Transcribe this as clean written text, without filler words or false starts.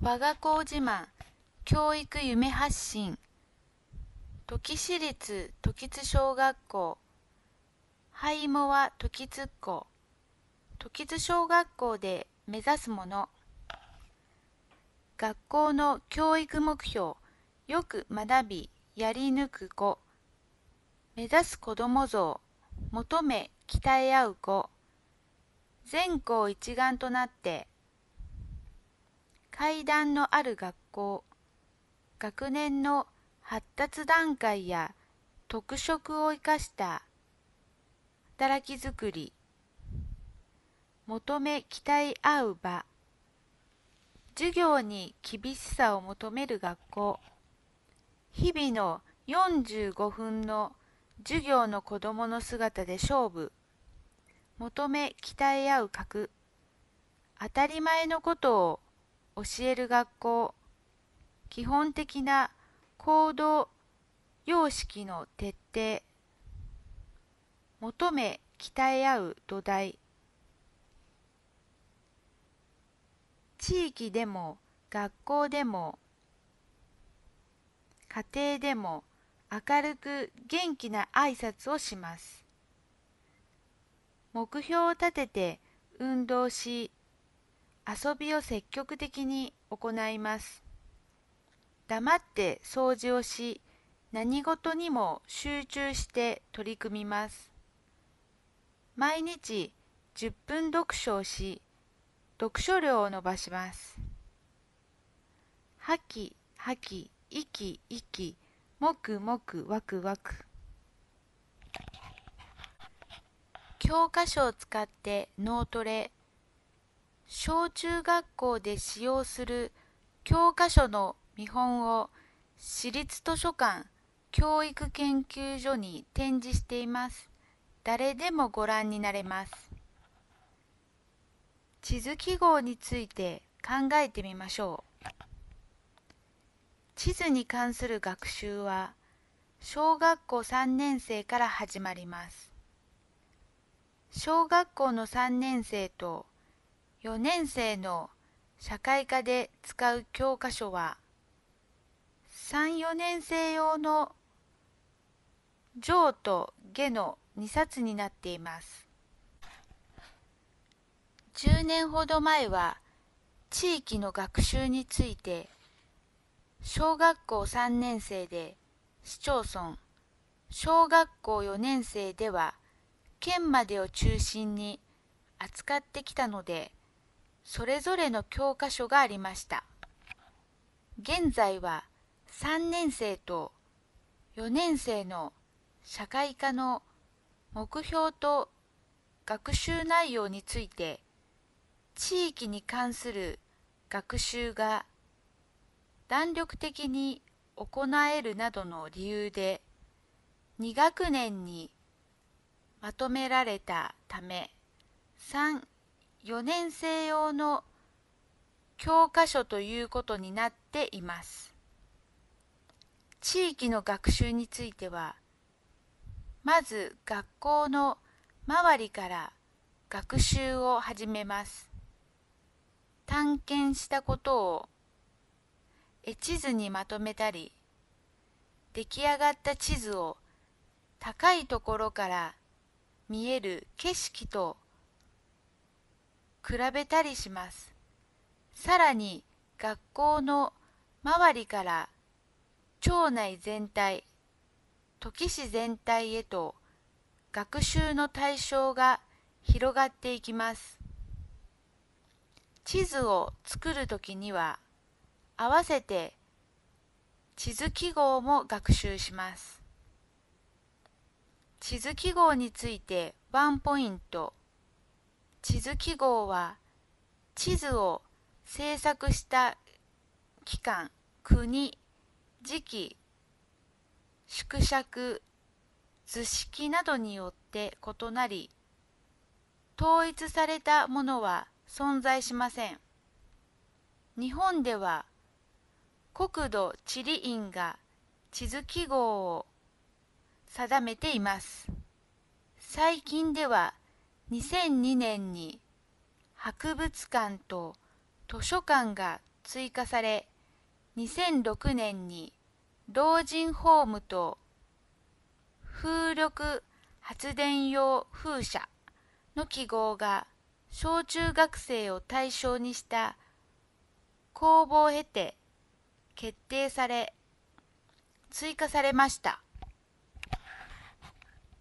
我が校自慢、教育夢発信、土岐市立時津小学校、廃模は時津っ子、時津小学校で目指すもの。学校の教育目標、よく学び、やり抜く子。目指す子ども像、求め、鍛え合う子。全校一丸となって、階段のある学校、学年の発達段階や特色を生かした働きづくり、求め鍛え合う場、授業に厳しさを求める学校、日々の45分の授業の子どもの姿で勝負、求め鍛え合う格、当たり前のことを教える学校、基本的な行動様式の徹底、求め鍛え合う土台。地域でも学校でも家庭でも明るく元気な挨拶をします。目標を立てて運動し、遊びを積極的に行います。黙って掃除をし、何事にも集中して取り組みます。毎日10分読書をし、読書量を伸ばします。はきはき、いきいき、もくもく、わくわく。教科書を使って脳トレ。小中学校で使用する教科書の見本を市立図書館教育研究所に展示しています。誰でもご覧になれます。地図記号について考えてみましょう。地図に関する学習は小学校3年生から始まります。小学校の3年生と4年生の社会科で使う教科書は3、4年生用の上と下の2冊になっています。10年ほど前は地域の学習について小学校3年生で市町村、小学校4年生では県までを中心に扱ってきたので、それぞれの教科書がありました。現在は3年生と4年生の社会科の目標と学習内容について地域に関する学習が弾力的に行えるなどの理由で2学年にまとめられたため3、4年生用の教科書ということになっています。地域の学習については、まず学校の周りから学習を始めます。探検したことを絵地図にまとめたり、出来上がった地図を高いところから見える景色と比べたりします。さらに学校の周りから町内全体、土岐市全体へと学習の対象が広がっていきます。地図を作るときには合わせて地図記号も学習します。地図記号についてワンポイント。地図記号は地図を制作した機関、国、時期、縮尺、図式などによって異なり、統一されたものは存在しません。日本では国土地理院が地図記号を定めています。最近では2002年に博物館と図書館が追加され、2006年に老人ホームと風力発電用風車の記号が小中学生を対象にした公募を経て決定され追加されました。